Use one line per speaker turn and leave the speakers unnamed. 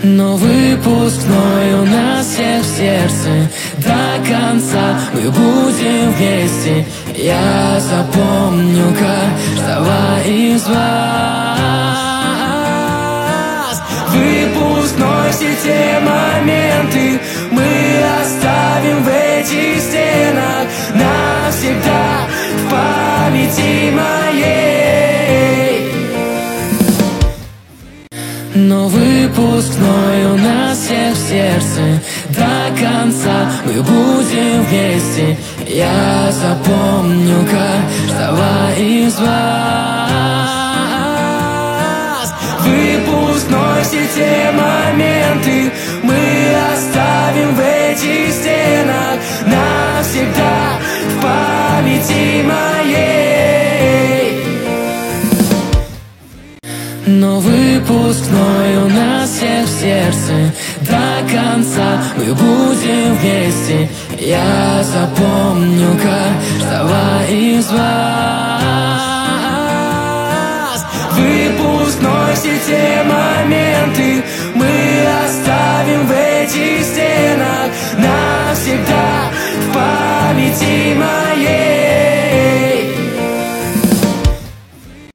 Но выпускной у нас всех в сердце. До конца мы будем вместе. Я запомню каждого из вас. Выпускной, все те моменты мы оставим в этих стенах навсегда в памяти моей. Но выпускной у нас всех в сердце. До конца мы будем вместе. Я запомню каждого из вас. Выпускной, все те моменты мы оставим в этих стенах навсегда в памяти моей. Но выпускной у нас всех в сердце. До конца мы будем вместе. Я запомню каждого из вас. Выпускной, все те моменты мы оставим в этих стенах навсегда в памяти моей.